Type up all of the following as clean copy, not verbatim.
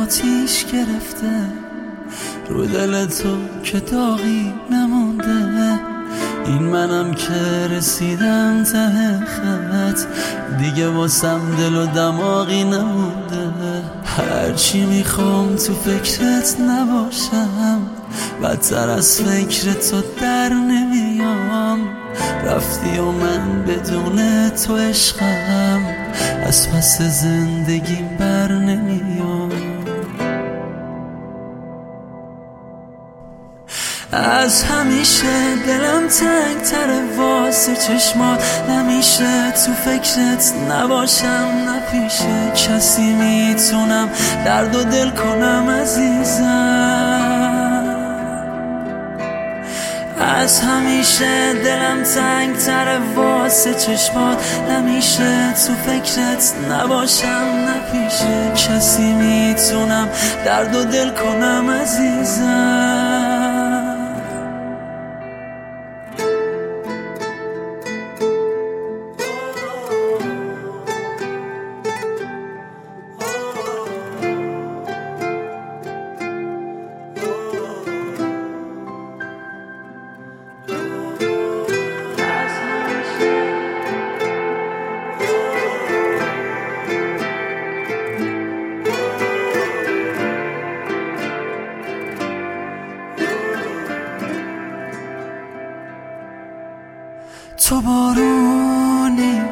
آتیش گرفته رو دل تو که داغی نمونده. این منم که رسیدم ته خط، دیگه واسم دل و دماغی نمونده. هرچی میخوام تو فکرت نباشم، بدتر از فکر تو در نمیام. رفتی و من بدون تو عشقم، از پس زندگیم بر نمیام. از همیشه دلم تنگ تره واسه چشمات، نمیشه تو فکرت نباشم، نپیشه کسی میتونم درد و دل کنم عزیزم. از همیشه دلم تنگ تره واسه چشمات، نمیشه تو فکرت نباشم، نپیشه کسی میتونم درد و دل کنم عزیزم. تو بارونی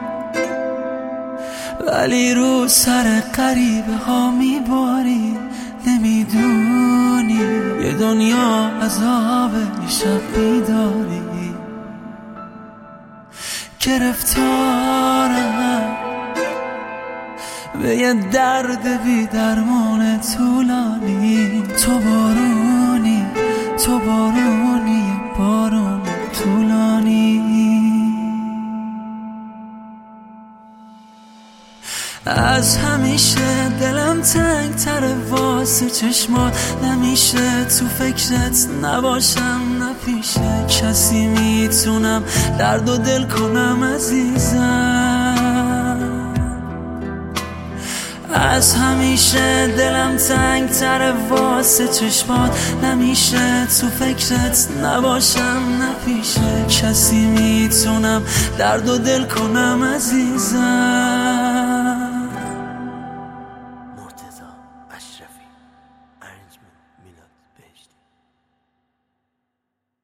ولی رو سر غریبه ها میباری، نمیدونی یه دنیا عذابه شب بیداری. گرفتارم به یه درد بی درمان طولانی. تو بارونی تو بارونی بارون طولانی. از همیشه دلم تنگ تره واسه چشمات، نمیشه تو فکرت نباشم، نپیشه کسی میتونم درد و دل کنم عزیزم. از همیشه دلم تنگ تره واسه چشمات، نمیشه تو فکرت نباشم، نپیشه کسی میتونم درد و دل کنم عزیزم.